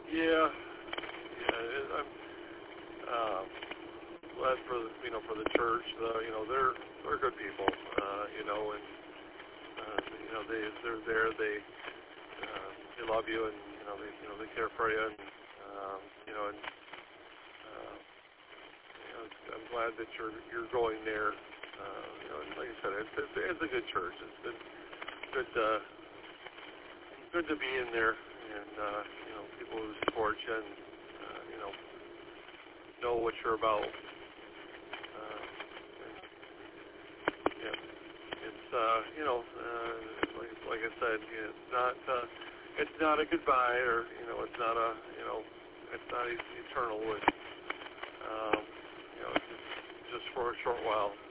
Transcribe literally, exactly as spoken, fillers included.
Yeah, yeah. It, I'm uh, glad for the, you know for the church. Uh, you know they're they're good people. Uh, you know, and uh, you know they they're there. They uh, they love you, and you know they you know they care for you, and um, you know and uh, you know it's, I'm glad that you're you're going there. Uh, you know, and like I said, it's, it's it's a good church. It's good good uh, good to be in there, and uh, you know people who support you and uh, you know know what you're about. Uh, and, yeah, it's uh, you know uh, like like I said, yeah, it's not uh, it's not a goodbye, or you know it's not a you know it's not eternal. It's um, you know it's just, just for a short while.